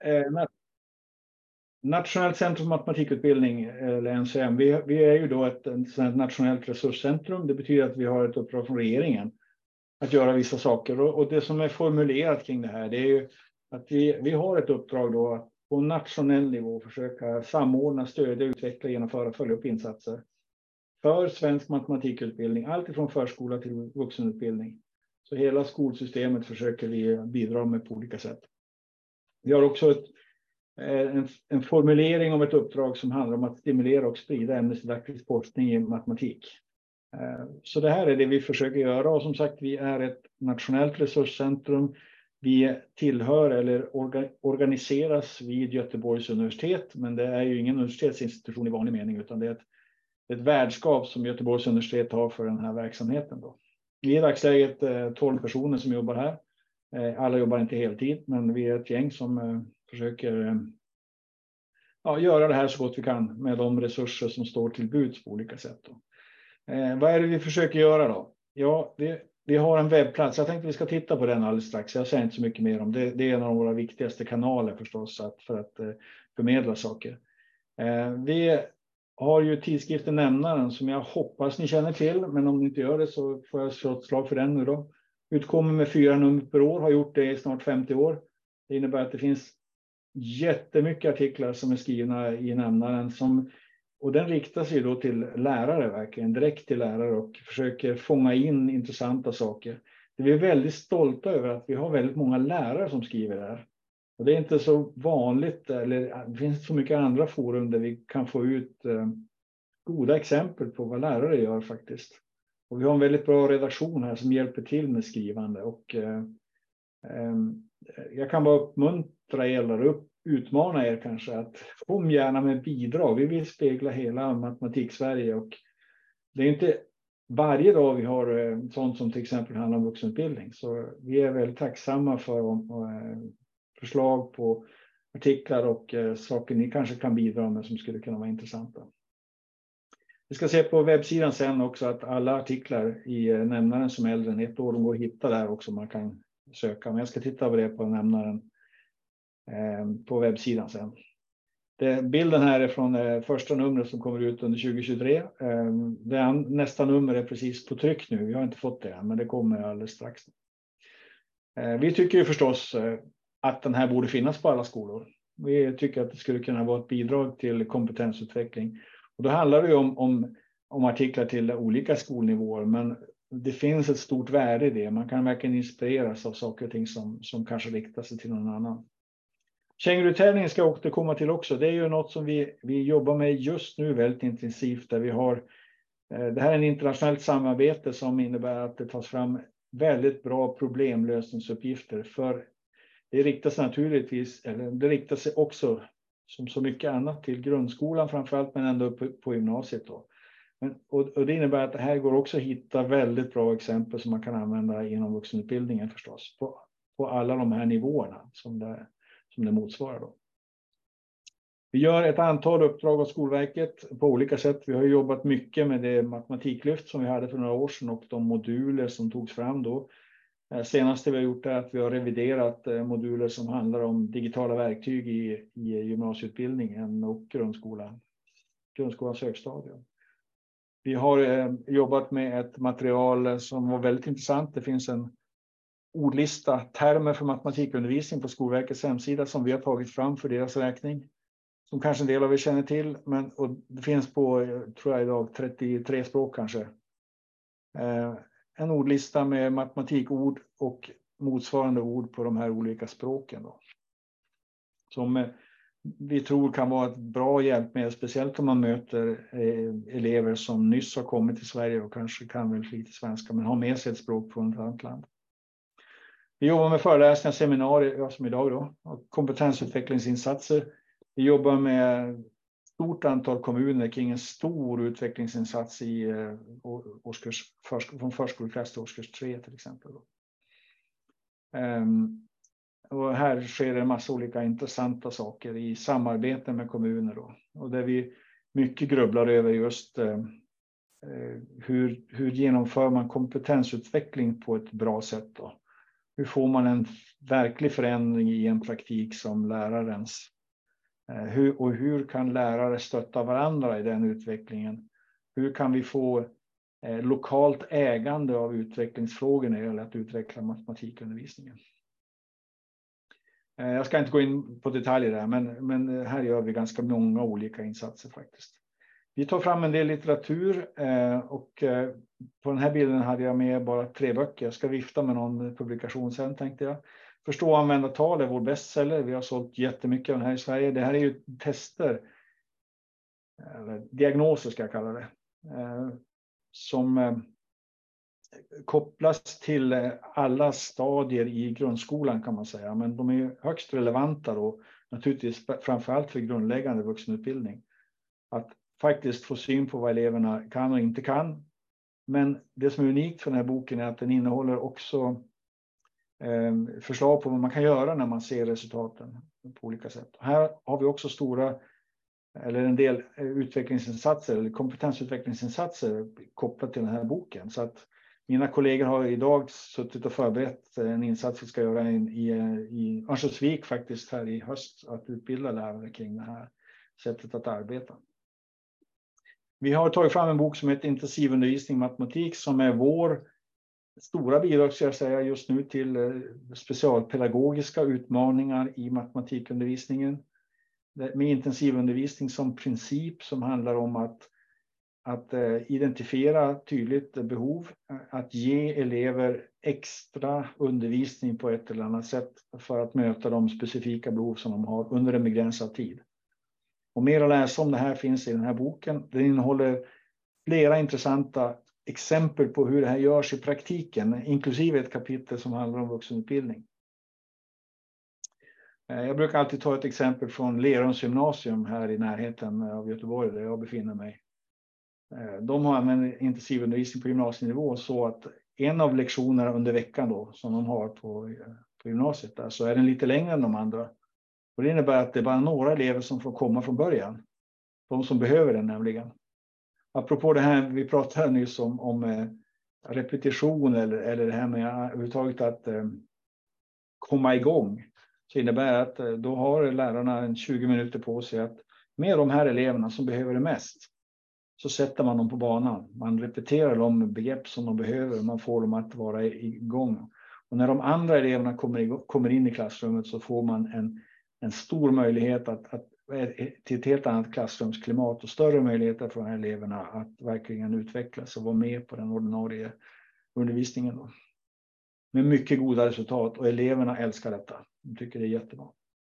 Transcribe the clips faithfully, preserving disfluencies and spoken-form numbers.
Eh, Nationellt centrum för matematikutbildning, eller N C M, vi, vi är ju då ett, ett nationellt resurscentrum. Det betyder att vi har ett uppdrag från regeringen att göra vissa saker. Och, och det som är formulerat kring det här, det är ju att vi, vi har ett uppdrag då att på nationell nivå försöka samordna, stödja, utveckla, genomföra och följa upp insatser för svensk matematikutbildning, allt ifrån förskola till vuxenutbildning. Så hela skolsystemet försöker vi bidra med på olika sätt. Vi har också ett En, en formulering om ett uppdrag som handlar om att stimulera och sprida ämnesdidaktisk forskning i matematik. Så det här är det vi försöker göra, och som sagt, vi är ett nationellt resurscentrum. Vi tillhör eller orga, organiseras vid Göteborgs universitet, men det är ju ingen universitetsinstitution i vanlig mening, utan det är ett, ett värdskap som Göteborgs universitet har för den här verksamheten då. Vi är i dagsläget tolv personer som jobbar här. Alla jobbar inte heltid, men vi är ett gäng som försöker ja, göra det här så gott vi kan med de resurser som står till buds på olika sätt. Då. Eh, vad är det vi försöker göra då? Ja, vi, vi har en webbplats. Jag tänkte vi ska titta på den alldeles strax. Jag säger inte så mycket mer om det. Det är en av våra viktigaste kanaler förstås att, för att eh, förmedla saker. Eh, vi har ju tidskriften Nämnaren som jag hoppas ni känner till, men om ni inte gör det så får jag slå ett slag för den nu då. Utkommer med fyra nummer per år, har gjort det i snart femtio år. Det innebär att det finns jättemycket artiklar som är skrivna i Nämnaren, som, och den riktar sig då till lärare verkligen, direkt till lärare, och försöker fånga in intressanta saker. Vi är väldigt stolta över att vi har väldigt många lärare som skriver där. Och det är inte så vanligt, eller det finns så mycket andra forum där vi kan få ut eh, goda exempel på vad lärare gör faktiskt. Och vi har en väldigt bra redaktion här som hjälper till med skrivande, och eh, eh, jag kan bara uppmuntra er eller upp, utmana er kanske att kom gärna med bidrag. Vi vill spegla hela matematik-Sverige, och det är inte varje dag vi har eh, sånt som till exempel handlar om vuxenutbildning. Så vi är väldigt tacksamma för eh, förslag på artiklar och eh, saker ni kanske kan bidra med som skulle kunna vara intressanta. Vi ska se på webbsidan sen också att alla artiklar i eh, Nämnaren som är äldre än ett år, de går att hitta där också, man kan söka. Men jag ska titta på det på Nämnaren eh, på webbsidan sen. Det, bilden här är från eh, första numret som kommer ut under tjugo tjugotre. Eh, det, nästa nummer är precis på tryck nu. Vi har inte fått det än, men det kommer alldeles strax. Eh, vi tycker ju förstås eh, att den här borde finnas på alla skolor. Vi tycker att det skulle kunna vara ett bidrag till kompetensutveckling. Och då handlar det ju om, om, om artiklar till olika skolnivåer, men det finns ett stort värde i det. Man kan verkligen inspireras av saker och ting som, som kanske riktar sig till någon annan. Kängurutävlingen ska jag återkomma till också. Det är ju något som vi, vi jobbar med just nu väldigt intensivt. Där vi har, eh, det här är en internationellt samarbete som innebär att det tas fram väldigt bra problemlösningsuppgifter. För det riktar sig naturligtvis, eller det riktar sig också som så mycket annat till grundskolan framförallt, men ändå på, på gymnasiet då. Men, och, och det innebär att det här går också att hitta väldigt bra exempel som man kan använda inom vuxenutbildningen förstås. På, på alla de här nivåerna som det, som det motsvarar då. Vi gör ett antal uppdrag av Skolverket på olika sätt. Vi har jobbat mycket med det matematiklyft som vi hade för några år sedan och de moduler som togs fram då. Senaste vi har gjort är att vi har reviderat moduler som handlar om digitala verktyg i, i gymnasieutbildningen och grundskolan, grundskolans högstadium. Vi har eh, jobbat med ett material som var väldigt intressant. Det finns en ordlista termer för matematikundervisning på Skolverkets hemsida som vi har tagit fram för deras räkning. Som kanske en del av er känner till, men och det finns på, tror jag idag, trettiotre språk kanske. Eh, en ordlista med matematikord och motsvarande ord på de här olika språken då. Som eh, vi tror kan vara ett bra hjälpmedel, speciellt om man möter eh, elever som nyss har kommit till Sverige och kanske kan väl lite svenska men har med sig ett språk från ett annat land. Vi jobbar med föreläsningar, seminarier, ja, som idag då, och kompetensutvecklingsinsatser. Vi jobbar med ett stort antal kommuner kring en stor utvecklingsinsats i eh, årskurs, försk- från förskoleklass till årskurs tre till exempel. Då. Um, och här sker en massa olika intressanta saker i samarbete med kommuner då. Och där vi mycket grubblar över just eh, hur, hur genomför man kompetensutveckling på ett bra sätt då. hur får man en verklig förändring i en praktik som lärarens? Hur, och hur kan lärare stötta varandra i den utvecklingen? Hur kan vi få eh, lokalt ägande av utvecklingsfrågor när det gäller att utveckla matematikundervisningen? Eh, jag ska inte gå in på detaljer där, men, men här gör vi ganska många olika insatser faktiskt. Vi tar fram en del litteratur eh, och eh, på den här bilden hade jag med bara tre böcker. Jag ska vifta med någon publikation sen, tänkte jag. Förstå och använda tal är vår bestseller. Vi har sålt jättemycket av den här i Sverige. Det här är ju tester, eller diagnoser ska jag kalla det, eh, som eh, kopplas till alla stadier i grundskolan kan man säga. Men de är högst relevanta då, naturligtvis framförallt för grundläggande vuxenutbildning. Att faktiskt få syn på vad eleverna kan och inte kan. Men det som är unikt för den här boken är att den innehåller också eh, förslag på vad man kan göra när man ser resultaten på olika sätt. Här har vi också stora, eller en del utvecklingsinsatser eller kompetensutvecklingsinsatser kopplat till den här boken. Så att mina kollegor har idag suttit och förberett en insats vi ska göra i, i, i Örnsköldsvik faktiskt här i höst, att utbilda lärare kring det här sättet att arbeta. Vi har tagit fram en bok som heter Intensivundervisning i matematik som är vår stora bidrag, ska jag säga, just nu till specialpedagogiska utmaningar i matematikundervisningen. Med intensivundervisning som princip som handlar om att, att identifiera tydligt behov, att ge elever extra undervisning på ett eller annat sätt för att möta de specifika behov som de har under en begränsad tid. Och mer att läsa om det här finns i den här boken. Den innehåller flera intressanta exempel på hur det här görs i praktiken, inklusive ett kapitel som handlar om vuxenutbildning. Jag brukar alltid ta ett exempel från Lerums gymnasium här i närheten av Göteborg där jag befinner mig. De har använt intensivundervisning på gymnasienivå så att en av lektionerna under veckan då, som de har på, på gymnasiet där, så är den lite längre än de andra. Och det innebär att det är bara några elever som får komma från början. De som behöver den nämligen. Apropå det här vi pratade nyss om, om eh, repetition eller, eller det här med överhuvudtaget att eh, komma igång. Så innebär att eh, då har lärarna en tjugo minuter på sig att med de här eleverna som behöver det mest så sätter man dem på banan. Man repeterar de begrepp som de behöver och man får dem att vara igång. Och när de andra eleverna kommer, igång, kommer in i klassrummet så får man en En stor möjlighet att, att till ett helt annat klassrumsklimat och större möjligheter för de här eleverna att verkligen utvecklas och vara med på den ordinarie undervisningen. Då. Med mycket goda resultat och eleverna älskar detta. De tycker det är jättebra.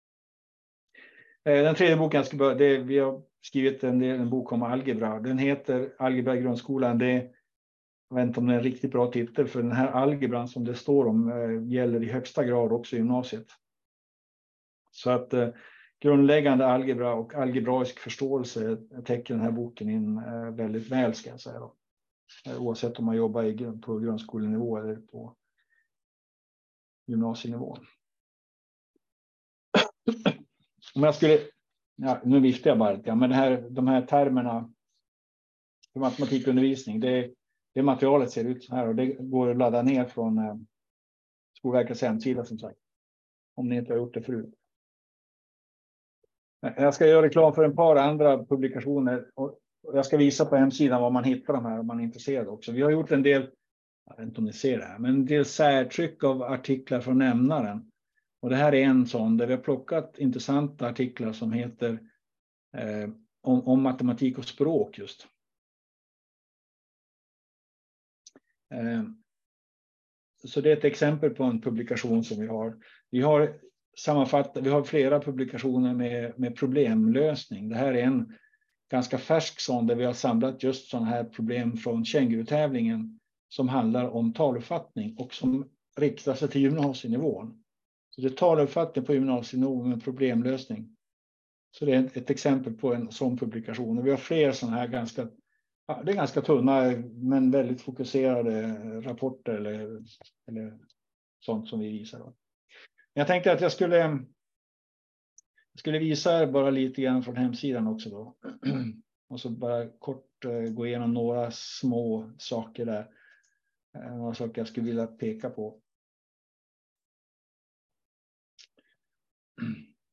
Den tredje boken jag ska börja, det, vi har skrivit en, en bok om algebra. Den heter Algebra i grundskolan. Det, jag vet inte om det är en riktigt bra titel för den här algebran som det står om gäller i högsta grad också i gymnasiet. Så att eh, grundläggande algebra och algebraisk förståelse täcker den här boken in eh, väldigt väl, ska jag säga. Då. Eh, oavsett om man jobbar i, på grundskolenivå eller på gymnasienivå. Om jag skulle, ja, nu viftar jag bara, ja, men det här, de här termerna för matematikundervisning, det, det materialet ser ut så här och det går att ladda ner från eh, Skolverkets hemsida som sagt. Om ni inte har gjort det förut. Jag ska göra reklam för en par andra publikationer och jag ska visa på hemsidan var man hittar de här om man är intresserad också. Vi har gjort en del, jag vet inte om ni ser det här, men en del särtryck av artiklar från nämnaren. Och det här är en sån där vi har plockat intressanta artiklar som heter eh, om, om matematik och språk just. Eh, så det är ett exempel på en publikation som vi har. Vi har sammanfattat, vi har flera publikationer med, med problemlösning. Det här är en ganska färsk sån där vi har samlat just sådana här problem från Känguru-tävlingen som handlar om taluppfattning och som riktar sig till gymnasienivån. Så det är taluppfattning på gymnasienivå med problemlösning. Så det är ett, ett exempel på en sån publikation. Och vi har fler sådana här ganska, ja, det är ganska tunna men väldigt fokuserade rapporter eller, eller sånt som vi visar då. Jag tänkte att jag skulle, jag skulle visa bara lite grann från hemsidan också då. Och så bara kort gå igenom några små saker där. Några saker jag skulle vilja peka på.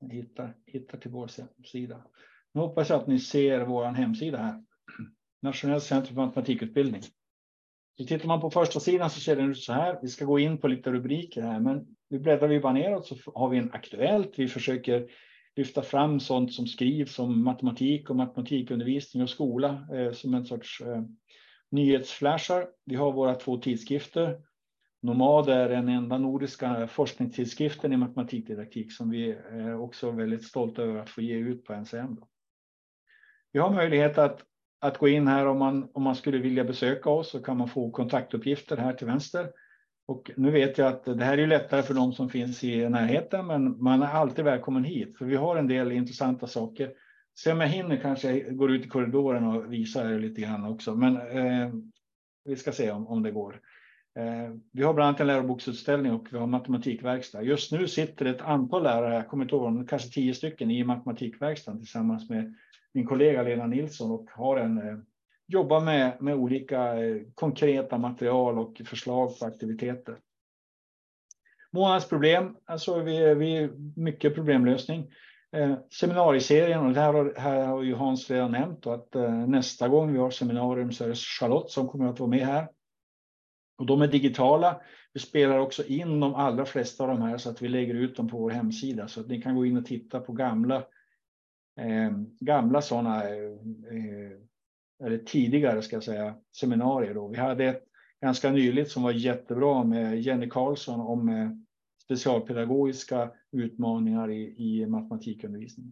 hittar, hittar till vår sida. Nu hoppas jag att ni ser vår hemsida här. Nationellt centrum för matematikutbildning. Tittar man på första sidan så ser den ut så här. Vi ska gå in på lite rubriker här, men nu bläddrar vi bara neråt så har vi en aktuellt. Vi försöker lyfta fram sånt som skrivs om matematik och matematikundervisning och skola eh, som en sorts eh, nyhetsflashar. Vi har våra två tidskrifter. Nomad är den enda nordiska forskningstidskriften i matematikdidaktik som vi är också väldigt stolta över att få ge ut på N C M. Vi har möjlighet att, att gå in här om man, om man skulle vilja besöka oss, så kan man få kontaktuppgifter här till vänster. Och nu vet jag att det här är lättare för de som finns i närheten, men man är alltid välkommen hit. För vi har en del intressanta saker. Se om jag hinner kanske går ut i korridoren och visar er lite grann också. Men eh, vi ska se om, om det går. Eh, vi har bland annat en läroboksutställning och vi har matematikverkstad. Just nu sitter ett antal lärare, jag kommer inte ihåg, kanske tio stycken i matematikverkstaden tillsammans med min kollega Lena Nilsson och har en, eh, jobbar med, med olika eh, konkreta material och förslag på aktiviteter. Månadens problem, alltså vi, vi mycket problemlösning. Eh, seminarieserien, och det här har, här har ju Hans redan nämnt, och att eh, nästa gång vi har seminarium så är det Charlotte som kommer att vara med här. Och de är digitala. Vi spelar också in de allra flesta av de här så att vi lägger ut dem på vår hemsida. Så att ni kan gå in och titta på gamla, eh, gamla sådana, eh, eller tidigare ska jag säga, seminarier. Då. Vi hade ett ganska nyligt som var jättebra med Jenny Karlsson om eh, specialpedagogiska utmaningar i, i matematikundervisning.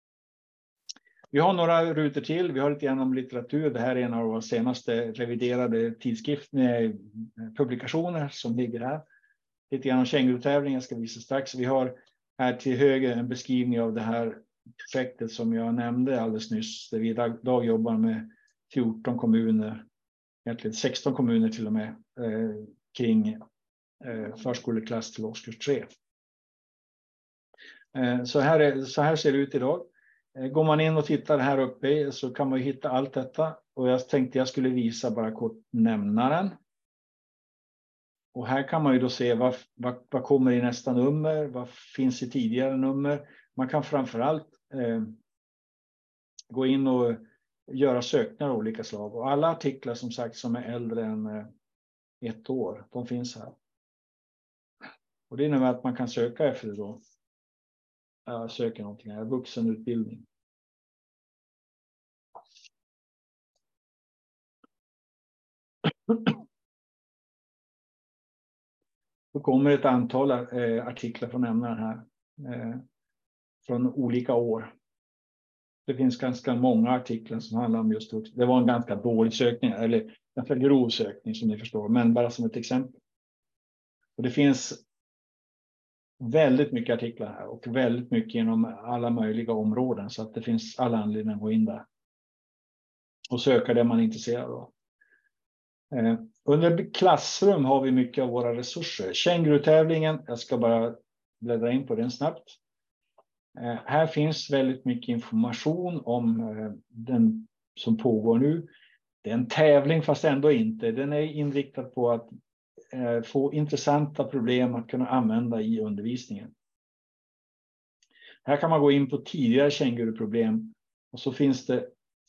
Vi har några rutor till. Vi har lite grann om litteratur. Det här är en av våra senaste reviderade tidskrifter, publikationer som ligger här. Lite grann om kängurutävlingen ska visa strax. Vi har här till höger en beskrivning av det här projektet som jag nämnde alldeles nyss. Där vi idag jobbar med fjorton kommuner, egentligen sexton kommuner till och med, eh, kring eh, förskoleklass till årskurs tre. Eh, så, här är, så här ser det ut idag. Går man in och tittar här uppe så kan man ju hitta allt detta. Och jag tänkte jag skulle visa bara kort nämnaren. Och här kan man ju då se vad, vad, vad kommer i nästa nummer. Vad finns i tidigare nummer. Man kan framförallt eh, gå in och göra sökningar av olika slag. Och alla artiklar som sagt som är äldre än eh, ett år, de finns här. Och det innebär att man kan söka efter det då. Jag söker någonting här, vuxenutbildning. Då kommer ett antal eh, artiklar från ämnen här. Eh, från olika år. Det finns ganska många artiklar som handlar om just det. Det var en ganska dålig sökning, eller ganska grov sökning som ni förstår. Men bara som ett exempel. Och det finns väldigt mycket artiklar här och väldigt mycket inom alla möjliga områden, så att det finns alla anledningar att gå in där och söka det man är intresserad av. Eh, under klassrum har vi mycket av våra resurser. Kängurutävlingen, jag ska bara bläddra in på den snabbt. Eh, här finns väldigt mycket information om eh, den som pågår nu. Det är en tävling fast ändå inte. Den är inriktad på att få intressanta problem att kunna använda i undervisningen. Här kan man gå in på tidigare känguruproblem och så finns det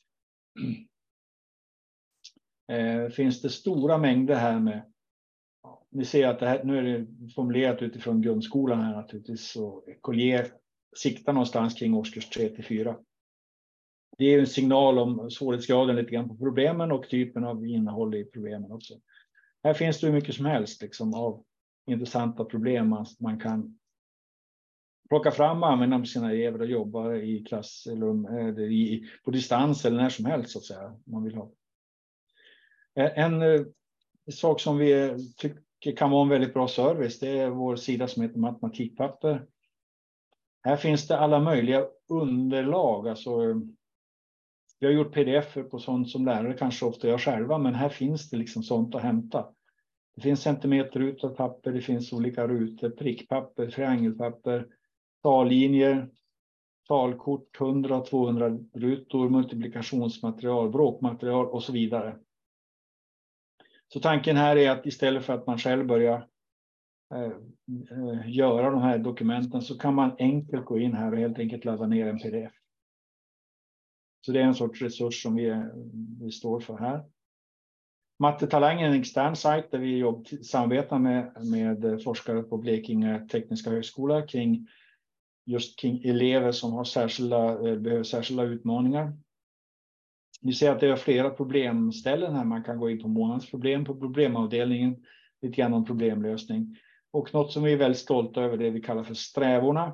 eh, finns det stora mängder här med. Ni ser att det här, nu är det formulerat utifrån grundskolan här naturligtvis, så Collier siktar någonstans kring årskurs tre till fyra. Det är en signal om svårighetsgraden lite grann på problemen och typen av innehåll i problemen också. Här finns det hur mycket som helst liksom, av intressanta problem man, man kan plocka fram och använda med sina elever och jobba i klass eller, eller i, på distans eller när som helst så att säga. Man vill ha. En, en sak som vi tycker kan vara en väldigt bra service, det är vår sida som heter Matematikpapper. Här finns det alla möjliga underlag. Alltså, vi har gjort pdf på sånt som lärare kanske ofta gör själva, men här finns det liksom sånt att hämta. Det finns centimeterrutor papper, det finns olika rutor, prickpapper, triangelpapper, tallinjer, talkort, hundra och tvåhundra rutor, multiplikationsmaterial, bråkmaterial och så vidare. Så tanken här är att istället för att man själv börjar eh, göra de här dokumenten så kan man enkelt gå in här och helt enkelt ladda ner en P D F. Så det är en sorts resurs som vi, vi står för här. Mattetalangen är en extern sajt där vi jobb, samarbetar med, med forskare på Blekinge Tekniska Högskola kring just kring elever som har särskilda, behöver särskilda utmaningar. Vi ser att det är flera problemställen här. Man kan gå in på månadsproblem på problemavdelningen, lite grann om problemlösning. Och något som vi är väldigt stolta över det vi kallar för strävorna.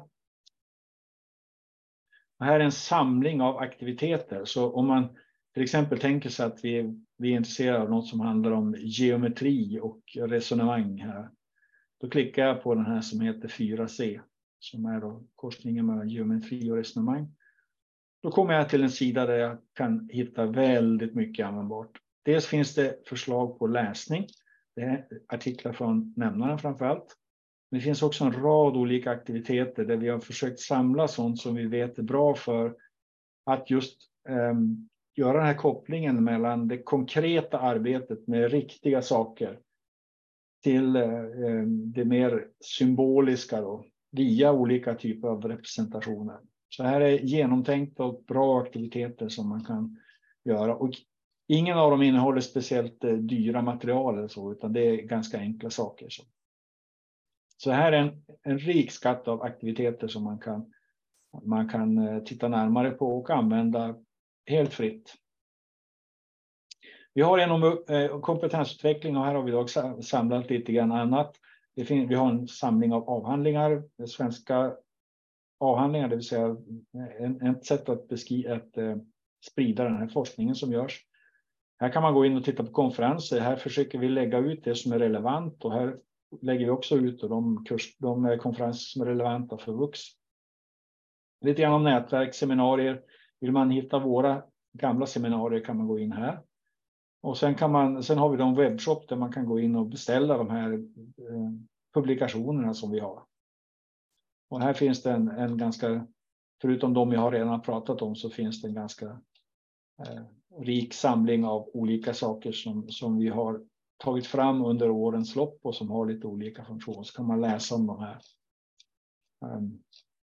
Det här är en samling av aktiviteter. Så om man till exempel tänker sig att vi, vi är intresserade av något som handlar om geometri och resonemang här. Då klickar jag på den här som heter fyra C. Som är då korsningen mellan geometri och resonemang. Då kommer jag till en sida där jag kan hitta väldigt mycket användbart. Dels finns det förslag på läsning. Det är artiklar från nämnaren framförallt. Men det finns också en rad olika aktiviteter där vi har försökt samla sånt som vi vet är bra för att just eh, göra den här kopplingen mellan det konkreta arbetet med riktiga saker till eh, det mer symboliska då, via olika typer av representationer. Så här är genomtänkta och bra aktiviteter som man kan göra. Och ingen av dem innehåller speciellt eh, dyra material eller så, utan det är ganska enkla saker. Så, så här är en, en rik skatt av aktiviteter som man kan, man kan eh, titta närmare på och använda helt fritt. Vi har en eh, kompetensutveckling och här har vi då samlat lite grann annat. Det finns, vi har en samling av avhandlingar, svenska avhandlingar, det vill säga en, ett sätt att, beskriva, att eh, sprida den här forskningen som görs. Här kan man gå in och titta på konferenser. Här försöker vi lägga ut det som är relevant och här lägger vi också ut de, kurs, de konferenser som är relevanta för vux. Lite grann om nätverk, seminarier. Vill man hitta våra gamla seminarier kan man gå in här. Och sen, kan man, sen har vi de webbshop där man kan gå in och beställa de här eh, publikationerna som vi har. Och här finns det en, en ganska, förutom de jag har redan pratat om, så finns det en ganska eh, rik samling av olika saker som, som vi har tagit fram under årens lopp och som har lite olika funktioner. Så kan man läsa om de här. Um,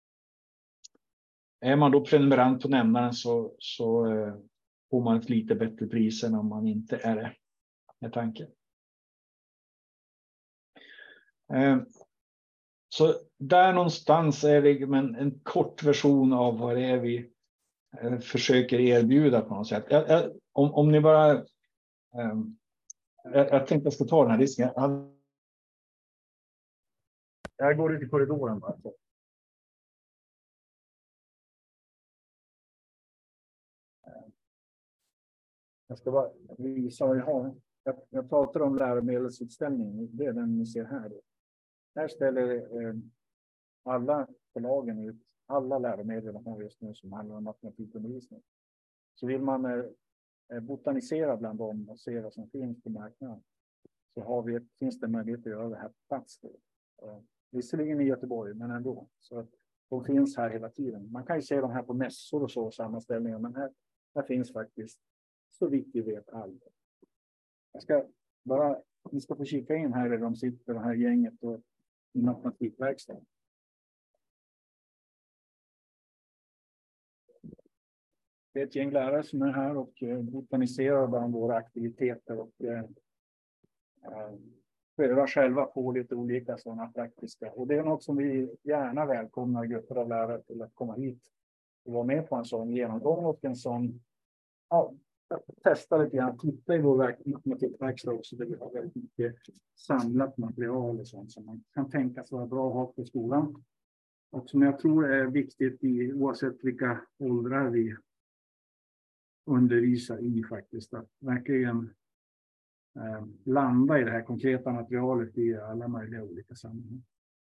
är man då prenumerant på nämnaren så, så eh, får man ett lite bättre pris än om man inte är det, med tanke. Um, Så där någonstans är det en, en kort version av vad det är vi eh, försöker erbjuda på något sätt. Jag, jag, om, om ni bara... Eh, jag, jag tänkte jag ska ta den här disken. Jag, jag går ut i korridoren bara. Jag ska bara visa vad jag har. Jag, jag pratar om läromedelsutställningen. Det är den ni ser här. Här ställer eh, alla förlagen ut alla läromedel de har just nu som handlar om matematikundervisning. Så vill man eh, botanisera bland dem och se vad som finns på marknaden så har vi, finns det möjlighet att göra det här på plats. Eh, visserligen i Göteborg, men ändå. Så de finns här hela tiden. Man kan ju se de här på mässor och så, sammanställningar, men här, här finns faktiskt så vitt vi vet allt. Jag ska bara, ni ska få kika in här där de sitter, det här gänget och i matematikverkstaden. Det är ett gäng lärare som är här och botaniserar bland våra aktiviteter och eh, prövar själva på lite olika sådana praktiska. Och det är något som vi gärna välkomnar grupper av lärare till att komma hit och vara med på en sån genomgång och en sån, ja, testa lite grann, titta i vår matematikverkstad också där vi har väldigt mycket samlat material och sånt som man kan tänka sig vara bra att ha på skolan. Och som jag tror är viktigt i, oavsett vilka åldrar vi undervisar i faktiskt, att verkligen eh, landa i det här konkreta materialet i alla möjliga olika sammanhang.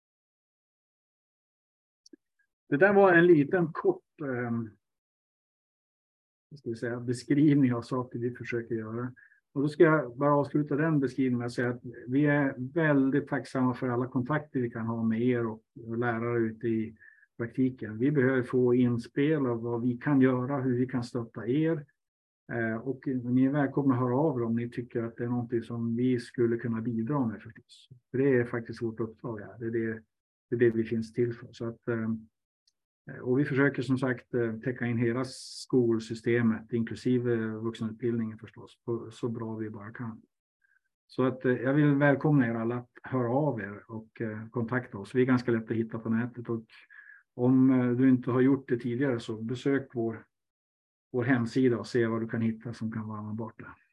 Det där var en liten kort eh, ska vi säga, beskrivning av saker vi försöker göra. Och då ska jag bara avsluta den beskrivningen med att säga att vi är väldigt tacksamma för alla kontakter vi kan ha med er och, och lärare ute i praktiken. Vi behöver få inspel av vad vi kan göra, hur vi kan stötta er. Och ni är välkomna att höra av er om ni tycker att det är något som vi skulle kunna bidra med förstås. För det är faktiskt vårt uppdrag här. Det är det, det, är det vi finns till för. Så att, och vi försöker som sagt täcka in hela skolsystemet, inklusive vuxenutbildningen förstås, så bra vi bara kan. Så att jag vill välkomna er alla att höra av er och kontakta oss. Vi är ganska lätt att hitta på nätet, och om du inte har gjort det tidigare så besök vår, vår hemsida och se vad du kan hitta som kan vara användbart där.